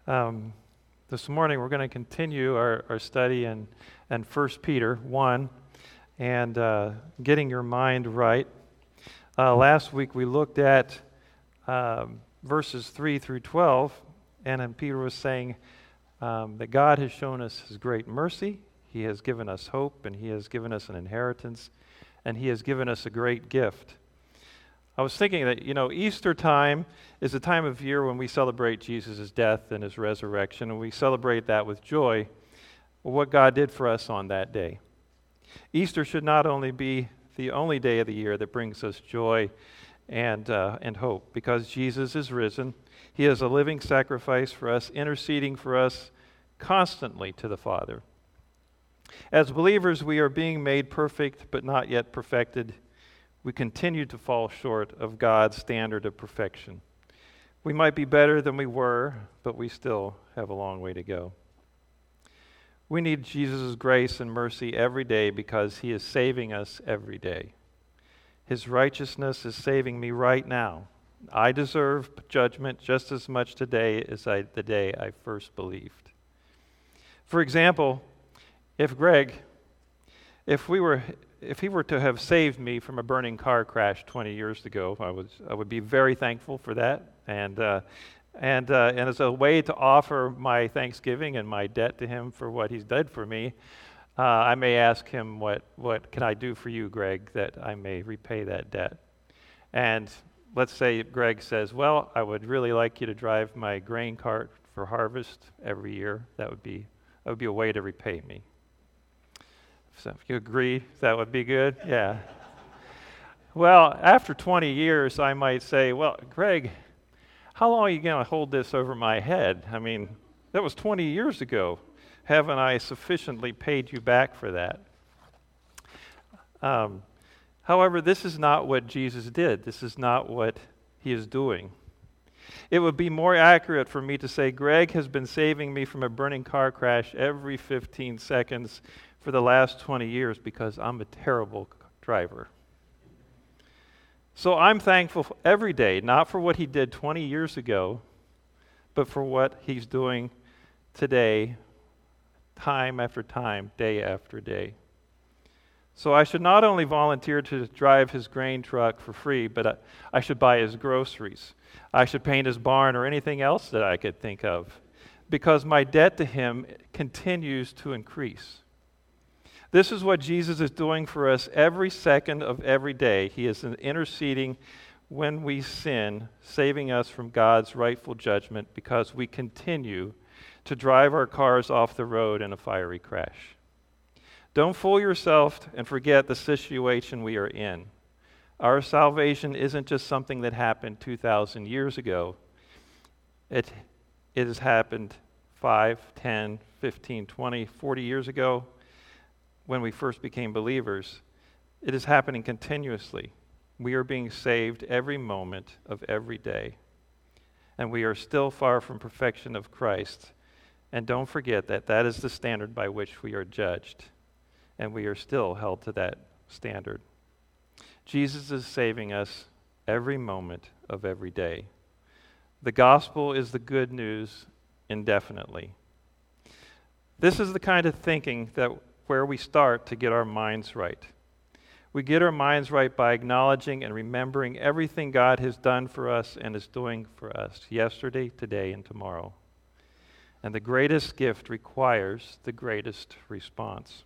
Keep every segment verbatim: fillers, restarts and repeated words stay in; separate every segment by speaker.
Speaker 1: Um, this morning we're going to continue our, our study in, in First Peter one and uh, getting your mind right. Uh, last week we looked at um, verses three through twelve, and then Peter was saying um, that God has shown us His great mercy, He has given us hope, and He has given us an inheritance, and He has given us a great gift. I was thinking that, you know, Easter time is a time of year when we celebrate Jesus' death and His resurrection, and we celebrate that with joy, what God did for us on that day. Easter should not only be the only day of the year that brings us joy and, uh, and hope, because Jesus is risen. He is a living sacrifice for us, interceding for us constantly to the Father. As believers, we are being made perfect, but not yet perfected. We continue to fall short of God's standard of perfection. We might be better than we were, but we still have a long way to go. We need Jesus' grace and mercy every day because He is saving us every day. His righteousness is saving me right now. I deserve judgment just as much today as I, the day I first believed. For example, if Greg, if we were... If he were to have saved me from a burning car crash twenty years ago, I was I would be very thankful for that, and uh, and uh, and as a way to offer my thanksgiving and my debt to him for what he's done for me, uh, I may ask him, what what can I do for you, Greg, that I may repay that debt? And let's say Greg says, well, I would really like you to drive my grain cart for harvest every year. That would be that would be a way to repay me. So if you agree, that would be good? Yeah. Well, after twenty years, I might say, well, Greg, how long are you going to hold this over my head? I mean, that was twenty years ago. Haven't I sufficiently paid you back for that? Um, however, this is not what Jesus did. This is not what He is doing. It would be more accurate for me to say, Greg has been saving me from a burning car crash every fifteen seconds for the last twenty years because I'm a terrible driver. So I'm thankful every day, not for what He did twenty years ago, but for what He's doing today, time after time, day after day. So I should not only volunteer to drive His grain truck for free, but I, I should buy His groceries. I should paint His barn or anything else that I could think of, because my debt to Him continues to increase. This is what Jesus is doing for us every second of every day. He is interceding when we sin, saving us from God's rightful judgment because we continue to drive our cars off the road in a fiery crash. Don't fool yourself and forget the situation we are in. Our salvation isn't just something that happened two thousand years ago. It, it has happened five, ten, fifteen, twenty, forty years ago. When we first became believers, it is happening continuously. We are being saved every moment of every day. And we are still far from perfection of Christ. And don't forget that that is the standard by which we are judged. And we are still held to that standard. Jesus is saving us every moment of every day. The gospel is the good news indefinitely. This is the kind of thinking that where we start to get our minds right. We get our minds right by acknowledging and remembering everything God has done for us and is doing for us yesterday, today, and tomorrow. And the greatest gift requires the greatest response.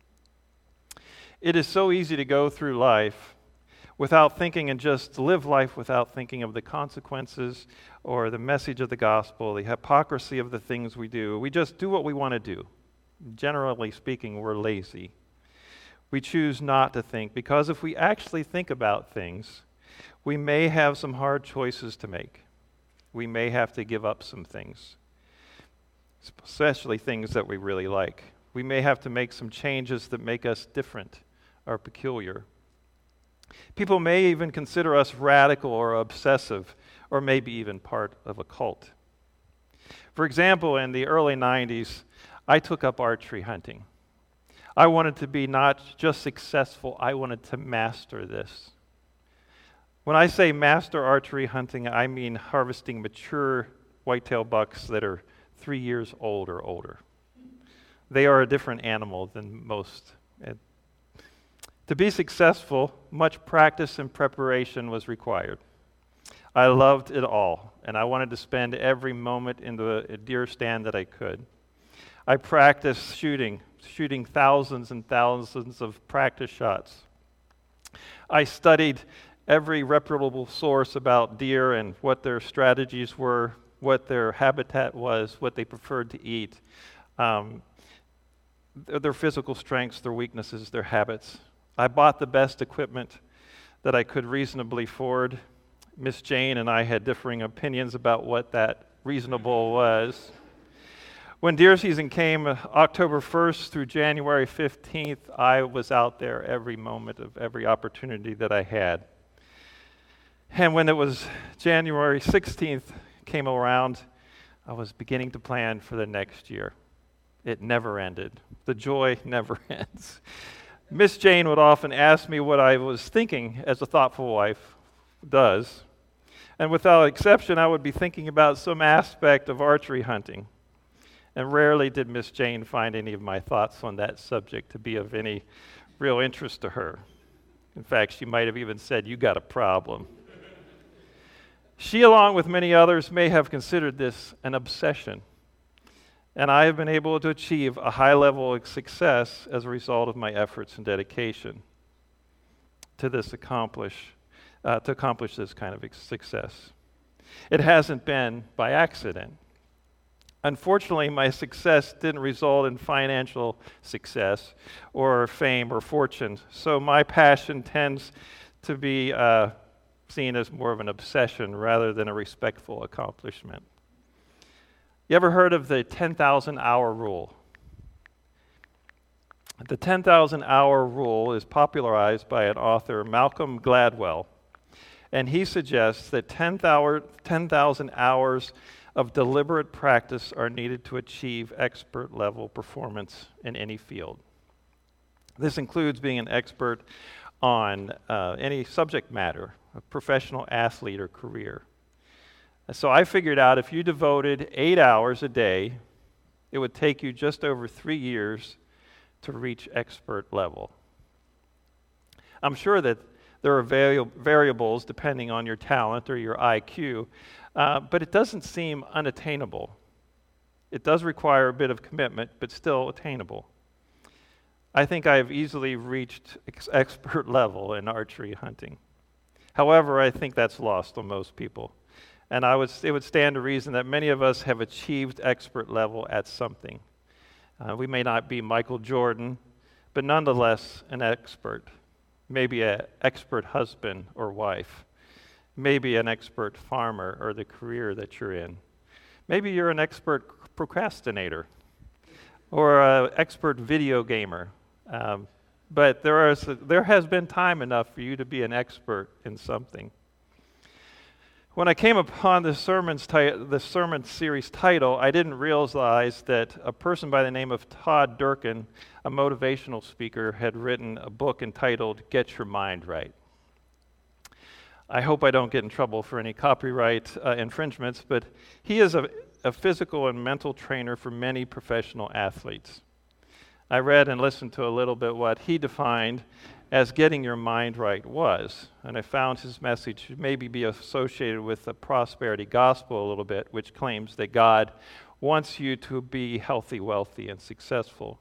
Speaker 1: It is so easy to go through life without thinking and just live life without thinking of the consequences or the message of the gospel, the hypocrisy of the things we do. We just do what we want to do. Generally speaking, we're lazy. We choose not to think because if we actually think about things, we may have some hard choices to make. We may have to give up some things, especially things that we really like. We may have to make some changes that make us different or peculiar. People may even consider us radical or obsessive, or maybe even part of a cult. For example, in the early nineties, I took up archery hunting. I wanted to be not just successful, I wanted to master this. When I say master archery hunting, I mean harvesting mature whitetail bucks that are three years old or older. They are a different animal than most. And to be successful, much practice and preparation was required. I loved it all, and I wanted to spend every moment in the deer stand that I could. I practiced shooting, shooting thousands and thousands of practice shots. I studied every reputable source about deer and what their strategies were, what their habitat was, what they preferred to eat, um, their, their physical strengths, their weaknesses, their habits. I bought the best equipment that I could reasonably afford. Miss Jane and I had differing opinions about what that reasonable was. When deer season came, uh, October first through January fifteenth, I was out there every moment of every opportunity that I had. And when it was January sixteenth came around, I was beginning to plan for the next year. It never ended. The joy never ends. Miss Jane would often ask me what I was thinking, as a thoughtful wife does. And without exception, I would be thinking about some aspect of archery hunting. And rarely did Miss Jane find any of my thoughts on that subject to be of any real interest to her. In fact, she might have even said, "You got a problem." She, along with many others, may have considered this an obsession. And I have been able to achieve a high level of success as a result of my efforts and dedication to this accomplish, uh, to accomplish this kind of success. It hasn't been by accident. Unfortunately, my success didn't result in financial success or fame or fortune, so my passion tends to be uh, seen as more of an obsession rather than a respectful accomplishment. You ever heard of the ten thousand hour rule? The ten thousand hour rule is popularized by an author, Malcolm Gladwell, and he suggests that ten thousand hours of deliberate practice are needed to achieve expert level performance in any field. This includes being an expert on uh, any subject matter, a professional athlete or career. So I figured out if you devoted eight hours a day, it would take you just over three years to reach expert level. I'm sure that there are vari- variables depending on your talent or your I Q, uh, but it doesn't seem unattainable. It does require a bit of commitment, but still attainable. I think I have easily reached ex- expert level in archery hunting. However, I think that's lost on most people. And I would, it would stand to reason that many of us have achieved expert level at something. Uh, we may not be Michael Jordan, but nonetheless an expert. Maybe an expert husband or wife. Maybe an expert farmer or the career that you're in. Maybe you're an expert procrastinator or an expert video gamer. Um, but there, are, there has been time enough for you to be an expert in something. When I came upon this sermon's ti- the sermon series title, I didn't realize that a person by the name of Todd Durkin, a motivational speaker, had written a book entitled Get Your Mind Right. I hope I don't get in trouble for any copyright uh, infringements, but he is a, a physical and mental trainer for many professional athletes. I read and listened to a little bit what he defined as getting your mind right was, and I found his message should maybe be associated with the prosperity gospel a little bit, which claims that God wants you to be healthy, wealthy, and successful.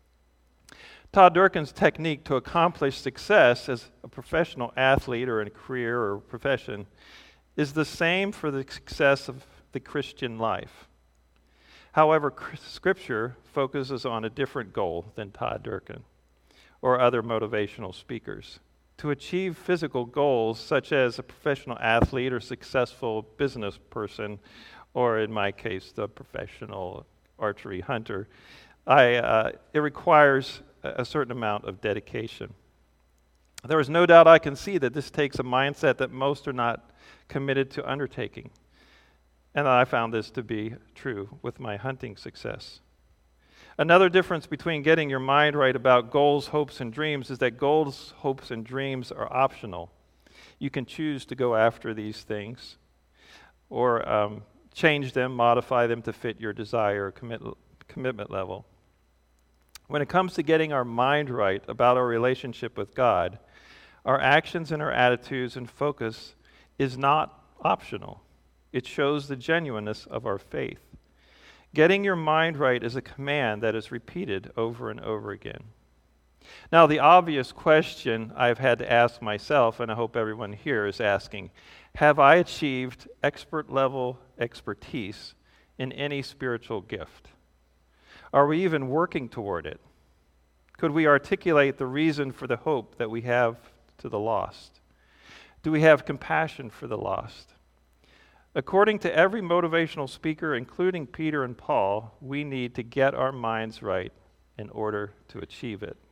Speaker 1: Todd Durkin's technique to accomplish success as a professional athlete or in a career or profession is the same for the success of the Christian life. However, Scripture focuses on a different goal than Todd Durkin or other motivational speakers. To achieve physical goals, such as a professional athlete or successful business person, or in my case, the professional archery hunter, I, uh, it requires a certain amount of dedication. There is no doubt I can see that this takes a mindset that most are not committed to undertaking. And I found this to be true with my hunting success. Another difference between getting your mind right about goals, hopes, and dreams is that goals, hopes, and dreams are optional. You can choose to go after these things or um, change them, modify them to fit your desire or commit, commitment level. When it comes to getting our mind right about our relationship with God, our actions and our attitudes and focus is not optional. It shows the genuineness of our faith. Getting your mind right is a command that is repeated over and over again. Now, the obvious question I've had to ask myself, and I hope everyone here is asking, have I achieved expert-level expertise in any spiritual gift? Are we even working toward it? Could we articulate the reason for the hope that we have to the lost? Do we have compassion for the lost? According to every motivational speaker, including Peter and Paul, we need to get our minds right in order to achieve it.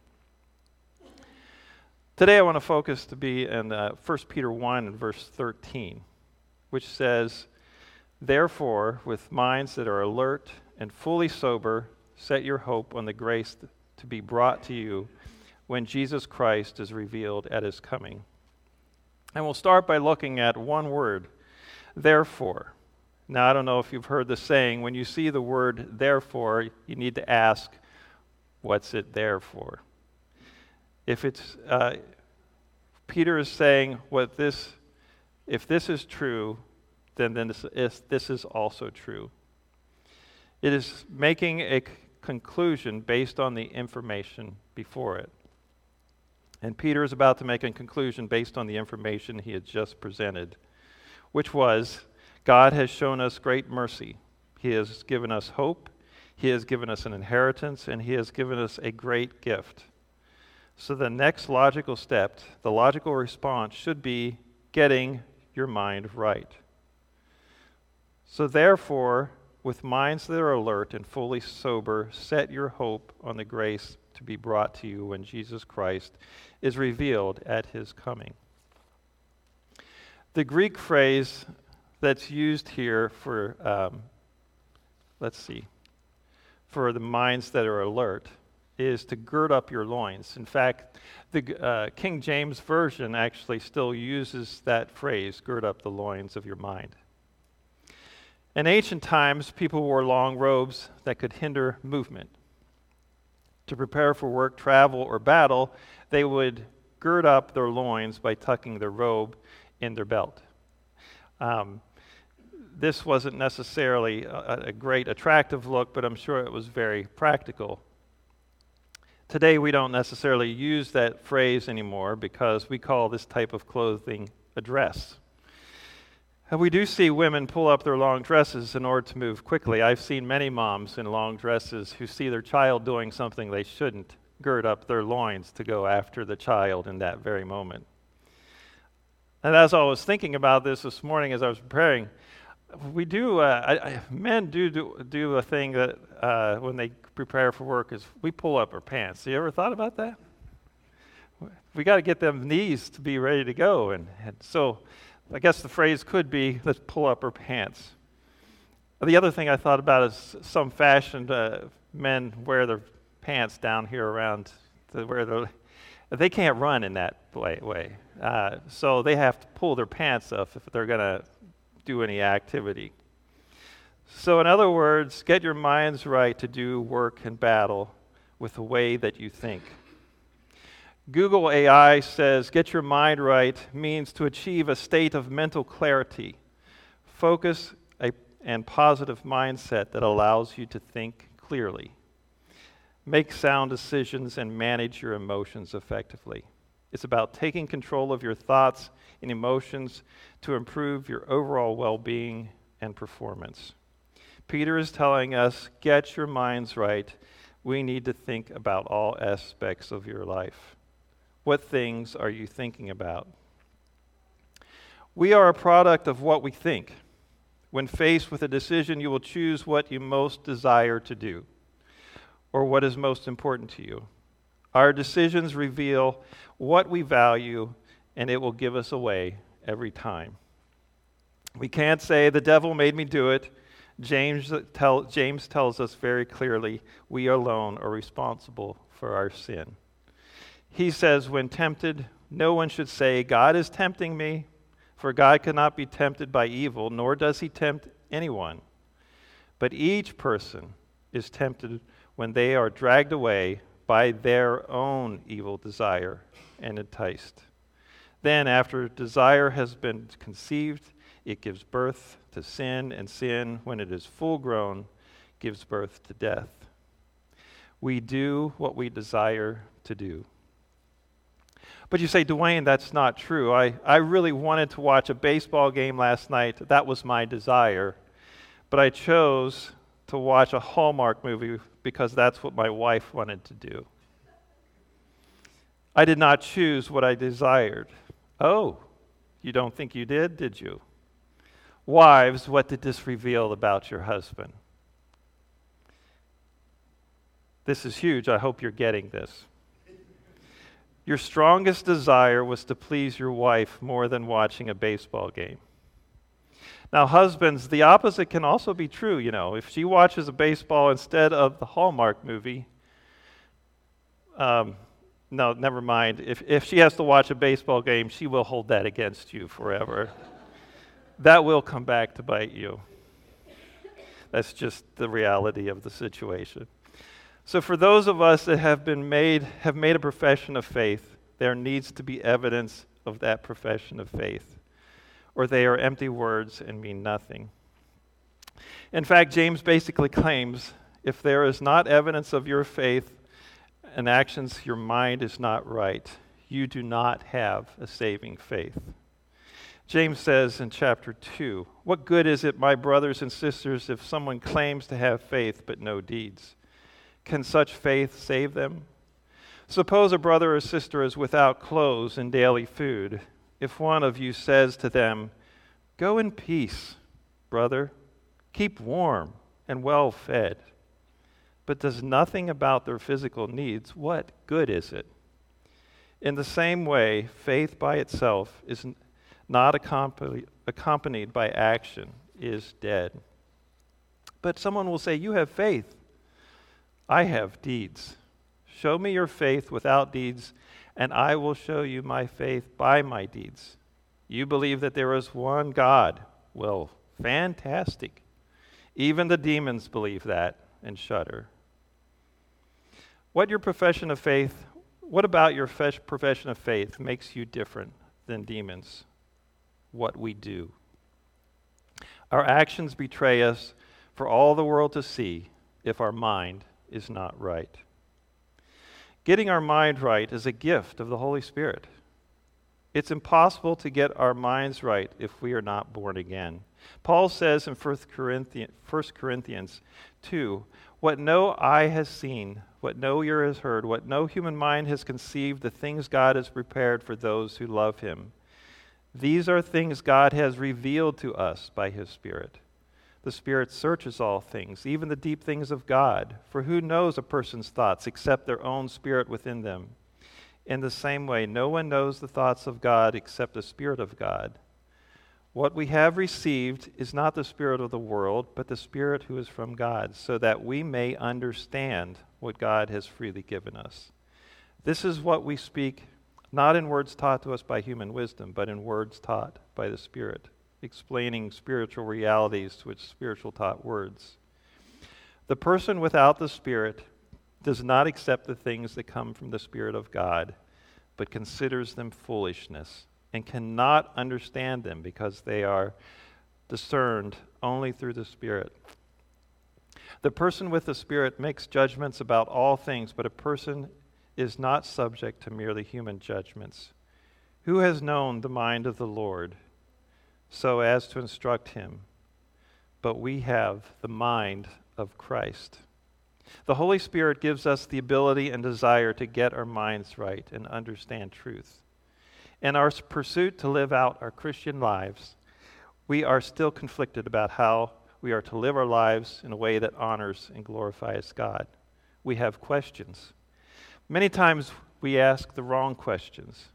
Speaker 1: Today I want to focus to be in uh, First Peter one and verse thirteen, which says, "Therefore, with minds that are alert and fully sober, set your hope on the grace to be brought to you when Jesus Christ is revealed at his coming." And we'll start by looking at one word, therefore. Now, I don't know if you've heard the saying, when you see the word therefore, you need to ask, what's it there for? If it's, uh, Peter is saying, what this, if this is true, then, then this, is, this is also true. It is making a c- conclusion based on the information before it. And Peter is about to make a conclusion based on the information he had just presented, which was, God has shown us great mercy. He has given us hope, he has given us an inheritance, and he has given us a great gift. So the next logical step, the logical response should be getting your mind right. So therefore, with minds that are alert and fully sober, set your hope on the grace to be brought to you when Jesus Christ is revealed at his coming. The Greek phrase that's used here for, um, let's see, for the minds that are alert is to gird up your loins. In fact, the uh, King James Version actually still uses that phrase, gird up the loins of your mind. In ancient times, people wore long robes that could hinder movement. To prepare for work, travel, or battle, they would gird up their loins by tucking their robe in their belt. Um, this wasn't necessarily a, a great attractive look, but I'm sure it was very practical. Today, we don't necessarily use that phrase anymore because we call this type of clothing a dress. And we do see women pull up their long dresses in order to move quickly. I've seen many moms in long dresses who see their child doing something they shouldn't gird up their loins to go after the child in that very moment. And as I was thinking about this this morning as I was preparing, we do, uh, I, I, men do, do do a thing that uh, when they prepare for work is we pull up our pants. You ever thought about that? We got to get them knees to be ready to go. And, and so I guess the phrase could be, let's pull up our pants. The other thing I thought about is some fashioned uh, men wear their pants down here around to where they're, they can't run in that way. Uh, so they have to pull their pants up if they're going to do any activity. So in other words, get your minds right to do work and battle with the way that you think. Google A I says get your mind right means to achieve a state of mental clarity, focus, a, and positive mindset that allows you to think clearly, make sound decisions, and manage your emotions effectively. It's about taking control of your thoughts and emotions to improve your overall well-being and performance. Peter is telling us, get your minds right. We need to think about all aspects of your life. What things are you thinking about? We are a product of what we think. When faced with a decision, you will choose what you most desire to do or what is most important to you. Our decisions reveal what we value, and it will give us away every time. We can't say, the devil made me do it. James, tell, James tells us very clearly, we alone are responsible for our sin. He says, when tempted, no one should say, God is tempting me, for God cannot be tempted by evil, nor does he tempt anyone. But each person is tempted when they are dragged away by their own evil desire and enticed. Then, after desire has been conceived, it gives birth to sin, and sin, when it is full grown, gives birth to death. We do what we desire to do. But you say, Dwayne, that's not true. I, I really wanted to watch a baseball game last night. That was my desire. But I chose to watch a Hallmark movie because that's what my wife wanted to do. I did not choose what I desired. Oh, you don't think you did, did you? Wives, what did this reveal about your husband? This is huge. I hope you're getting this. Your strongest desire was to please your wife more than watching a baseball game. Now, husbands, the opposite can also be true, you know. If she watches a baseball instead of the Hallmark movie, um, no, never mind. If, if she has to watch a baseball game, she will hold that against you forever. That will come back to bite you. That's just the reality of the situation. So for those of us that have been made, have made a profession of faith, there needs to be evidence of that profession of faith, or they are empty words and mean nothing. In fact, James basically claims, if there is not evidence of your faith and actions, your mind is not right. You do not have a saving faith. James says in chapter two, "What good is it, my brothers and sisters, if someone claims to have faith but no deeds? Can such faith save them? Suppose a brother or sister is without clothes and daily food. If one of you says to them, 'Go in peace, brother, keep warm and well fed,' but does nothing about their physical needs, what good is it? In the same way, faith by itself is not accompanied, accompanied by action, is dead." But someone will say, "You have faith. I have deeds. Show me your faith without deeds, and I will show you my faith by my deeds. You believe that there is one God. Well, fantastic. Even the demons believe that and shudder." What your profession of faith, what about your profession of faith makes you different than demons? What we do. Our actions betray us for all the world to see if our mind is not right. Getting our mind right is a gift of the Holy Spirit. It's impossible to get our minds right if we are not born again. Paul says in First Corinthians two, "What no eye has seen, what no ear has heard, what no human mind has conceived, the things God has prepared for those who love him. These are things God has revealed to us by his Spirit. The Spirit searches all things, even the deep things of God. For who knows a person's thoughts except their own spirit within them? In the same way, no one knows the thoughts of God except the Spirit of God. What we have received is not the spirit of the world, but the Spirit who is from God, so that we may understand what God has freely given us. This is what we speak, not in words taught to us by human wisdom, but in words taught by the Spirit, explaining spiritual realities with spiritual taught words. The person without the Spirit does not accept the things that come from the Spirit of God, but considers them foolishness and cannot understand them because they are discerned only through the Spirit. The person with the Spirit makes judgments about all things, but a person is not subject to merely human judgments. Who has known the mind of the Lord so as to instruct him? But we have the mind of Christ. The Holy Spirit gives us the ability and desire to get our minds right and understand truth. In our pursuit to live out our Christian lives, we are still conflicted about how we are to live our lives in a way that honors and glorifies God. We have questions. Many times we ask the wrong questions.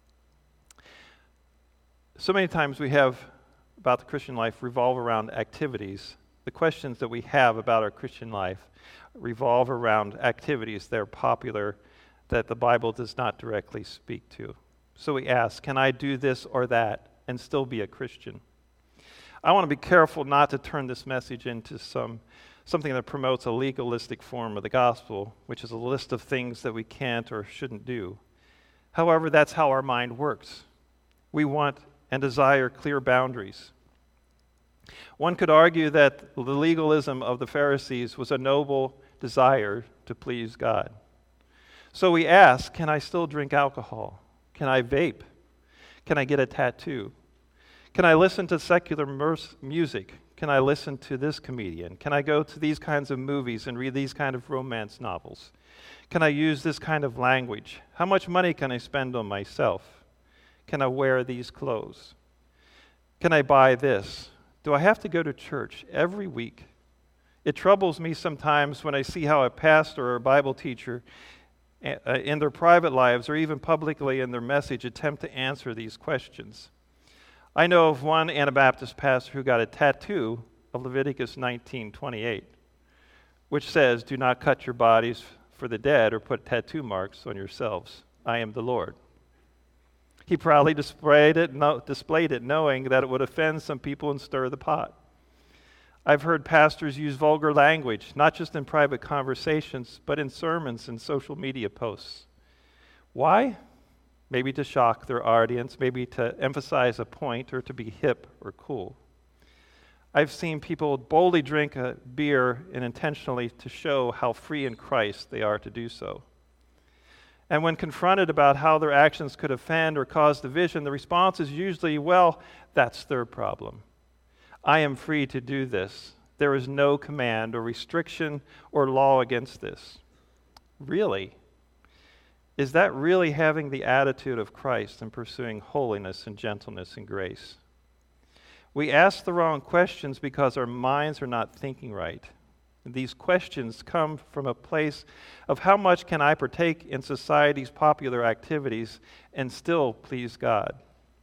Speaker 1: So many times we have about the Christian life revolve around activities. The questions that we have about our Christian life revolve around activities that are popular that the Bible does not directly speak to. So we ask, can I do this or that and still be a Christian? I want to be careful not to turn this message into some something that promotes a legalistic form of the gospel, which is a list of things that we can't or shouldn't do. However, that's how our mind works. We want and desire clear boundaries. One could argue that the legalism of the Pharisees was a noble desire to please God. So we ask, can I still drink alcohol? Can I vape? Can I get a tattoo? Can I listen to secular mus- music? Can I listen to this comedian? Can I go to these kinds of movies and read these kind of romance novels? Can I use this kind of language? How much money can I spend on myself? Can I wear these clothes? Can I buy this? Do I have to go to church every week? It troubles me sometimes when I see how a pastor or a Bible teacher uh, in their private lives or even publicly in their message attempt to answer these questions. I know of one Anabaptist pastor who got a tattoo of Leviticus nineteen twenty-eight, which says, "Do not cut your bodies for the dead or put tattoo marks on yourselves. I am the Lord." He proudly displayed it, no, displayed it knowing that it would offend some people and stir the pot. I've heard pastors use vulgar language, not just in private conversations, but in sermons and social media posts. Why? Maybe to shock their audience, maybe to emphasize a point or to be hip or cool. I've seen people boldly drink a beer and intentionally to show how free in Christ they are to do so. And when confronted about how their actions could offend or cause division, the response is usually, well, that's their problem. I am free to do this. There is no command or restriction or law against this. Really? Is that really having the attitude of Christ and pursuing holiness and gentleness and grace? We ask the wrong questions because our minds are not thinking right. These questions come from a place of how much can I partake in society's popular activities and still please God?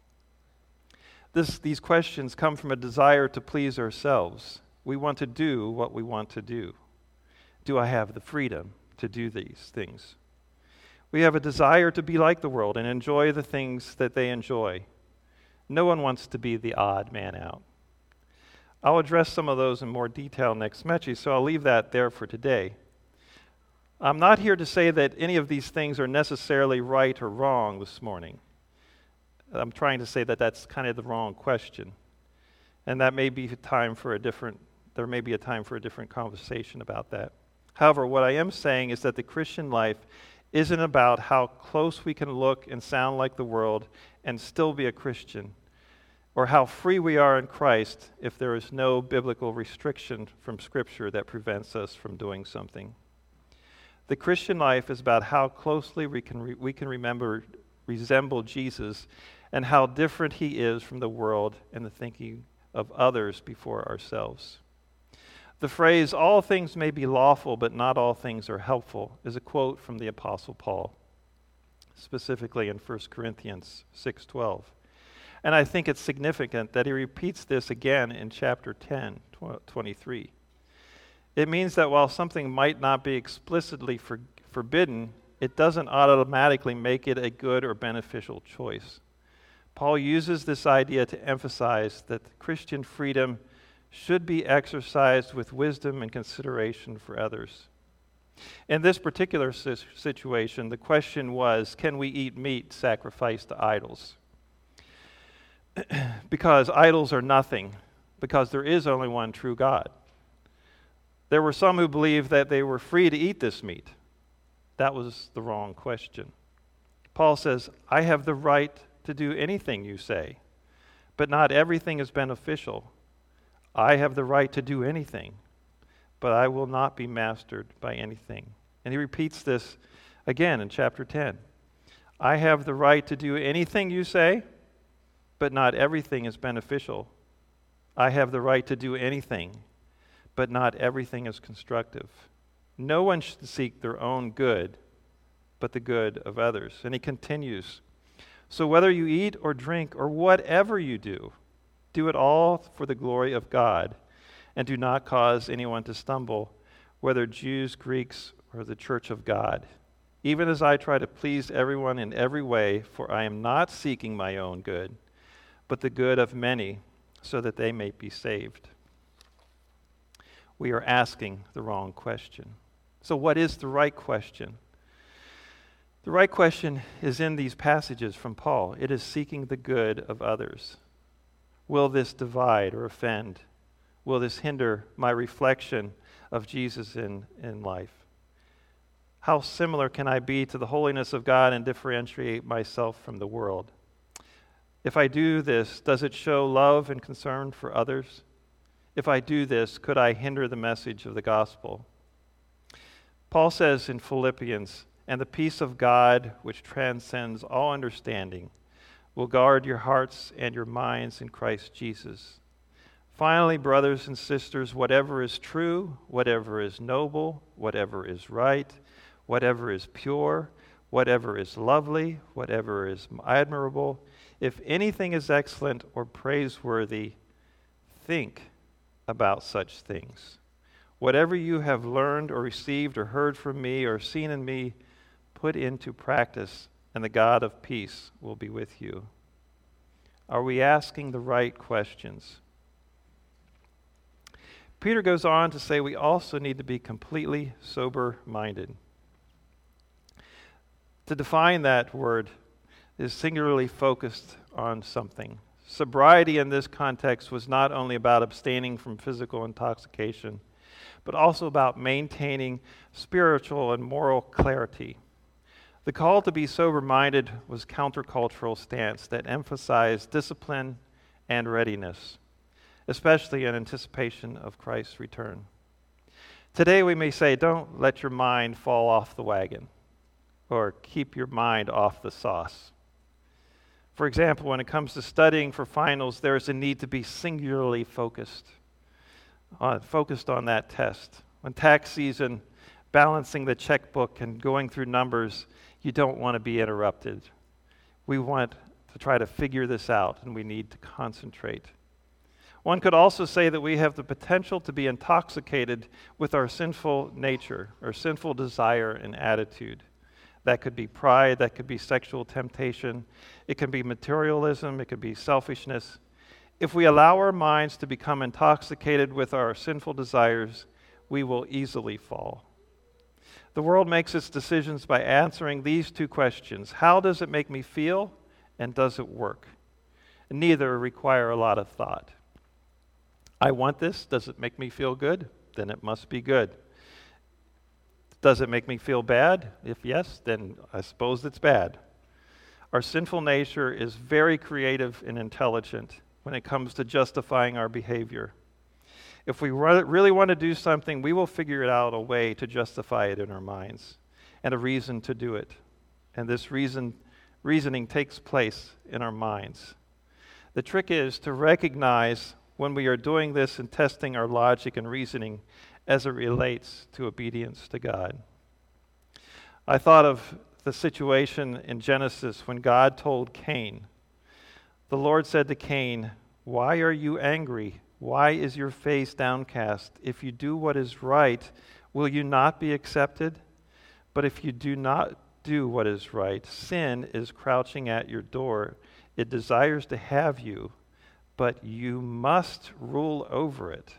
Speaker 1: This, these questions come from a desire to please ourselves. We want to do what we want to do. Do I have the freedom to do these things? We have a desire to be like the world and enjoy the things that they enjoy. No one wants to be the odd man out. I'll address some of those in more detail next message, so I'll leave that there for today. I'm not here to say that any of these things are necessarily right or wrong this morning. I'm trying to say that that's kind of the wrong question. And that may be time for a different, there may be a time for a different conversation about that. However, what I am saying is that the Christian life isn't about how close we can look and sound like the world and still be a Christian, or how free we are in Christ if there is no biblical restriction from Scripture that prevents us from doing something. The Christian life is about how closely we can re- we can remember resemble Jesus and how different he is from the world and the thinking of others before ourselves. The phrase, "all things may be lawful, but not all things are helpful," is a quote from the Apostle Paul, specifically in First Corinthians six twelve. And I think it's significant that he repeats this again in chapter ten, twenty-three. It means that while something might not be explicitly for, forbidden, it doesn't automatically make it a good or beneficial choice. Paul uses this idea to emphasize that Christian freedom should be exercised with wisdom and consideration for others. In this particular situation, the question was, can we eat meat sacrificed to idols? Because idols are nothing, because there is only one true God. There were some who believed that they were free to eat this meat. That was the wrong question. Paul says, I have the right to do anything you say, but not everything is beneficial. I have the right to do anything, but I will not be mastered by anything. And he repeats this again in chapter ten. I have the right to do anything you say, but not everything is beneficial. I have the right to do anything, but not everything is constructive. No one should seek their own good, but the good of others. And he continues, so whether you eat or drink or whatever you do, do it all for the glory of God, and do not cause anyone to stumble, whether Jews, Greeks, or the church of God. Even as I try to please everyone in every way, for I am not seeking my own good, but the good of many, so that they may be saved. We are asking the wrong question. So what is the right question? The right question is in these passages from Paul. It is seeking the good of others. Will this divide or offend? Will this hinder my reflection of Jesus in, in life? How similar can I be to the holiness of God and differentiate myself from the world? If I do this, does it show love and concern for others? If I do this, could I hinder the message of the gospel? Paul says in Philippians, "And the peace of God, which transcends all understanding, will guard your hearts and your minds in Christ Jesus. Finally, brothers and sisters, whatever is true, whatever is noble, whatever is right, whatever is pure, whatever is lovely, whatever is admirable, if anything is excellent or praiseworthy, think about such things. Whatever you have learned or received or heard from me or seen in me, put into practice, and the God of peace will be with you." Are we asking the right questions? Peter goes on to say we also need to be completely sober-minded. To define that word is singularly focused on something. Sobriety in this context was not only about abstaining from physical intoxication, but also about maintaining spiritual and moral clarity. The call to be sober-minded was a countercultural stance that emphasized discipline and readiness, especially in anticipation of Christ's return. Today we may say, don't let your mind fall off the wagon, or keep your mind off the sauce. For example, when it comes to studying for finals, there is a need to be singularly focused, uh, focused on that test. When tax season, balancing the checkbook and going through numbers, you don't want to be interrupted. We want to try to figure this out, and we need to concentrate. One could also say that we have the potential to be intoxicated with our sinful nature, or sinful desire and attitude. That could be pride, that could be sexual temptation, it can be materialism, it could be selfishness. If we allow our minds to become intoxicated with our sinful desires, we will easily fall. The world makes its decisions by answering these two questions. How does it make me feel, and does it work? Neither require a lot of thought. I want this. Does it make me feel good? Then it must be good. Does it make me feel bad? If yes, then I suppose it's bad. Our sinful nature is very creative and intelligent when it comes to justifying our behavior. If we really want to do something, we will figure it out a way to justify it in our minds and a reason to do it. And this reason, reasoning takes place in our minds. The trick is to recognize when we are doing this and testing our logic and reasoning as it relates to obedience to God. I thought of the situation in Genesis when God told Cain, the Lord said to Cain, "Why are you angry? Why is your face downcast? If you do what is right, will you not be accepted? But if you do not do what is right, sin is crouching at your door. It desires to have you, but you must rule over it."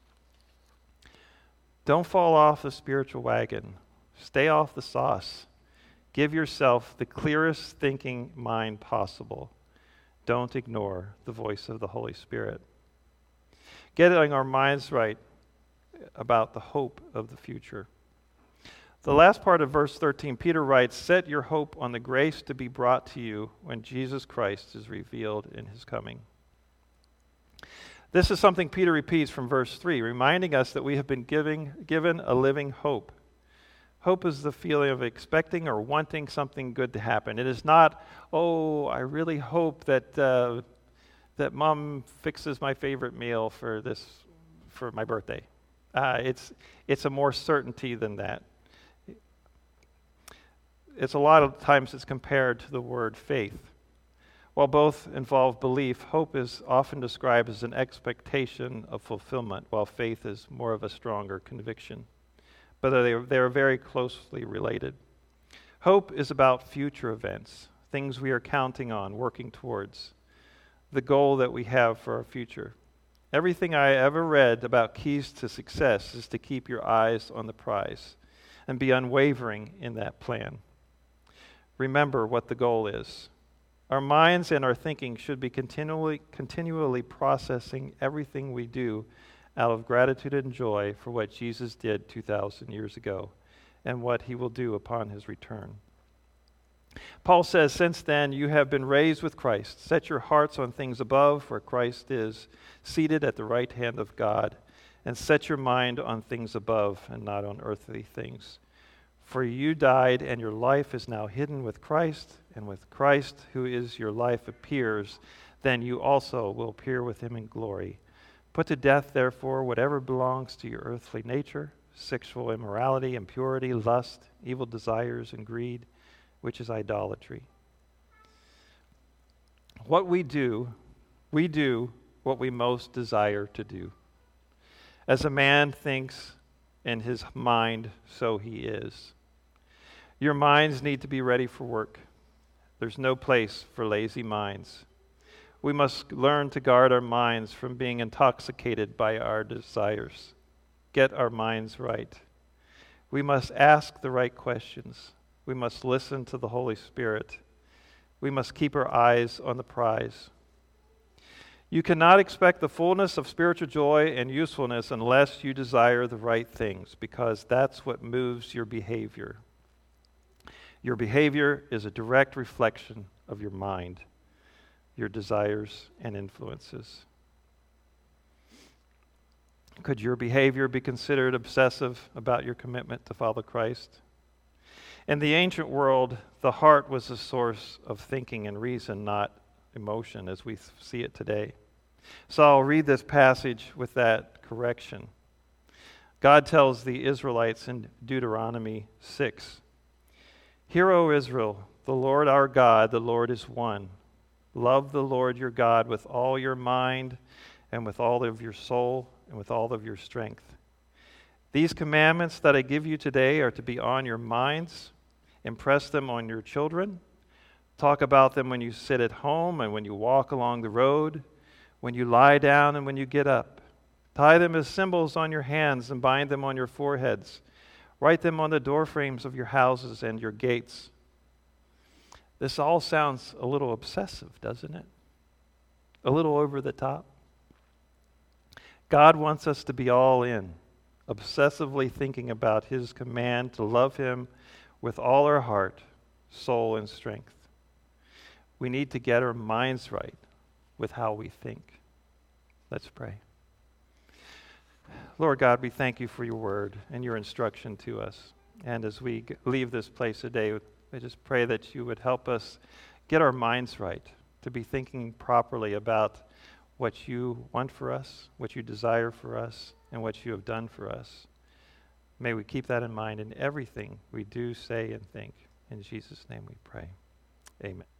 Speaker 1: Don't fall off the spiritual wagon. Stay off the sauce. Give yourself the clearest thinking mind possible. Don't ignore the voice of the Holy Spirit. Getting our minds right about the hope of the future. The last part of verse thirteen, Peter writes, "Set your hope on the grace to be brought to you when Jesus Christ is revealed in his coming." This is something Peter repeats from verse three, reminding us that we have been giving, given a living hope. Hope is the feeling of expecting or wanting something good to happen. It is not, oh, I really hope that uh, that Mom fixes my favorite meal for this for my birthday. Uh, it's it's a more certainty than that. It's a lot of times it's compared to the word faith. While both involve belief, hope is often described as an expectation of fulfillment, while faith is more of a stronger conviction. But they are, they are very closely related. Hope is about future events, things we are counting on, working towards. the goal that we have for our future. Everything I ever read about keys to success is to keep your eyes on the prize and be unwavering in that plan. Remember what the goal is. Our minds and our thinking should be continually, continually processing everything we do out of gratitude and joy for what Jesus did two thousand years ago and what he will do upon his return. Paul says, "Since then you have been raised with Christ. Set your hearts on things above, where Christ is, seated at the right hand of God, and set your mind on things above and not on earthly things. For you died, and your life is now hidden with Christ, and with Christ, who is your life, appears, then you also will appear with him in glory. Put to death, therefore, whatever belongs to your earthly nature, sexual immorality, impurity, lust, evil desires, and greed, which is idolatry." What we do, we do what we most desire to do. As a man thinks in his mind, so he is. Your minds need to be ready for work. There's no place for lazy minds. We must learn to guard our minds from being intoxicated by our desires. Get our minds right. We must ask the right questions. We must listen to the Holy Spirit. We must keep our eyes on the prize. You cannot expect the fullness of spiritual joy and usefulness unless you desire the right things, because that's what moves your behavior. Your behavior is a direct reflection of your mind, your desires and influences. Could your behavior be considered obsessive about your commitment to follow Christ? In the ancient world, the heart was the source of thinking and reason, not emotion as we see it today. So I'll read this passage with that correction. God tells the Israelites in Deuteronomy six, "Hear, O Israel, the Lord our God, the Lord is one. Love the Lord your God with all your mind and with all of your soul and with all of your strength. These commandments that I give you today are to be on your minds. Impress them on your children. Talk about them when you sit at home and when you walk along the road, when you lie down and when you get up. Tie them as symbols on your hands and bind them on your foreheads. Write them on the doorframes of your houses and your gates." This all sounds a little obsessive, doesn't it? A little over the top. God wants us to be all in, obsessively thinking about his command to love him with all our heart, soul, and strength. We need to get our minds right with how we think. Let's pray. Lord God, we thank you for your word and your instruction to us. And as we leave this place today, I just pray that you would help us get our minds right, to be thinking properly about what you want for us, what you desire for us, and what you have done for us. May we keep that in mind in everything we do, say, and think. In Jesus' name we pray. Amen.